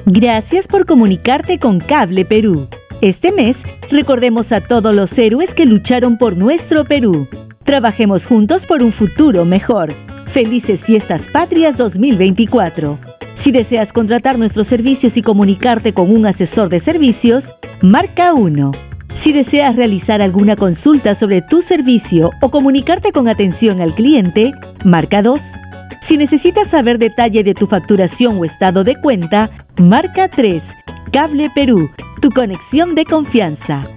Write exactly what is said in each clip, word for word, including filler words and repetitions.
Gracias por comunicarte con Cable Perú. Este mes, recordemos a todos los héroes que lucharon por nuestro Perú. Trabajemos juntos por un futuro mejor. Felices Fiestas Patrias dos mil veinticuatro. Si deseas contratar nuestros servicios y comunicarte con un asesor de servicios, marca uno. Si deseas realizar alguna consulta sobre tu servicio o comunicarte con atención al cliente, marca dos. Si necesitas saber detalle de tu facturación o estado de cuenta, marca tres. Cable Perú, tu conexión de confianza.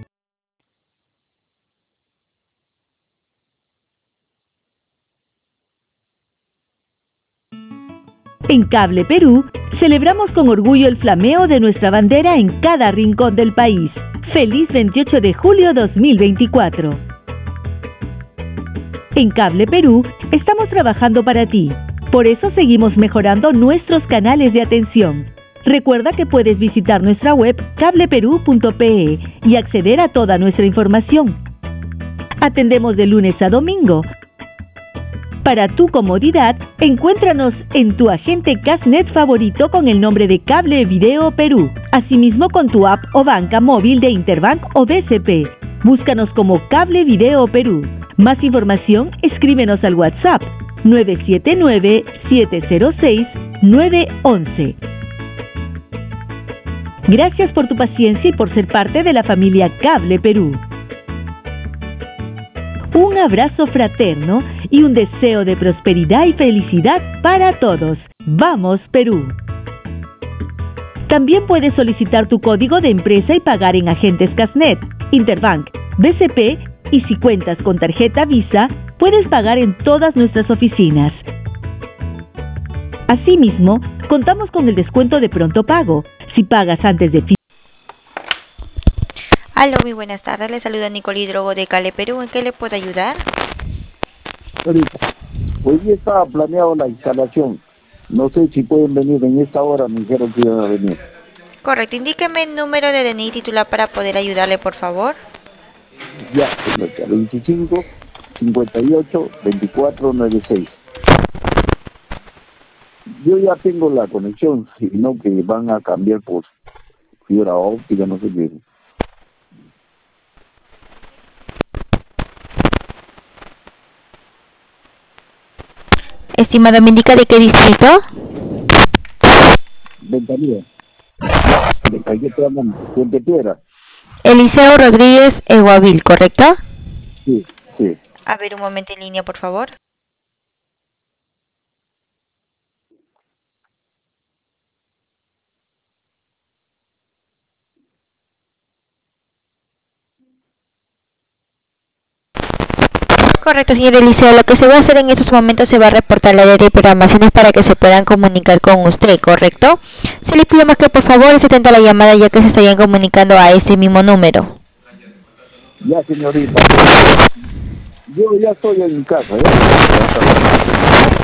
En Cable Perú, celebramos con orgullo el flameo de nuestra bandera en cada rincón del país. ¡Feliz veintiocho de julio dos mil veinticuatro! En Cable Perú, estamos trabajando para ti. Por eso seguimos mejorando nuestros canales de atención. Recuerda que puedes visitar nuestra web cable perú punto pe y acceder a toda nuestra información. Atendemos de lunes a domingo. Para tu comodidad, encuéntranos en tu agente Casnet favorito con el nombre de Cable Video Perú. Asimismo con tu app o banca móvil de Interbank o B C P. Búscanos como Cable Video Perú. Más información, escríbenos al WhatsApp nueve siete nueve, siete cero seis, nueve uno uno. Gracias por tu paciencia y por ser parte de la familia Cable Perú. Un abrazo fraterno y un deseo de prosperidad y felicidad para todos. ¡Vamos, Perú! También puedes solicitar tu código de empresa y pagar en agentes Casnet, Interbank, B C P y si cuentas con tarjeta Visa, puedes pagar en todas nuestras oficinas. Asimismo, contamos con el descuento de pronto pago. Si pagas antes de fin. Aló, muy buenas tardes. Le saluda Nicole Hidrogo de Cable Perú. ¿En qué le puedo ayudar? Ahorita, hoy día estaba planeado la instalación. No sé si pueden venir en esta hora, me dijeron que iban a venir. Correcto, indíqueme el número de D N I titular para poder ayudarle, por favor. Ya, veinticinco, cincuenta y ocho, veinticuatro, noventa y seis. Yo ya tengo la conexión, sino que van a cambiar por fibra óptica, no sé qué. Estimado, ¿me indica de qué distrito? Ventanilla. De calle Puente Piedra. Eliseo Rodríguez Eguavil, ¿correcto? Sí, sí. A ver, un momento en línea, por favor. Correcto, señor Eliseo. Lo que se va a hacer en estos momentos se va a reportar la área de programaciones para que se puedan comunicar con usted, ¿correcto? Se le pide más que por favor se atenta a la llamada ya que se estarían comunicando a este mismo número. Ya, señorita. Yo ya estoy en mi casa, ¿ya?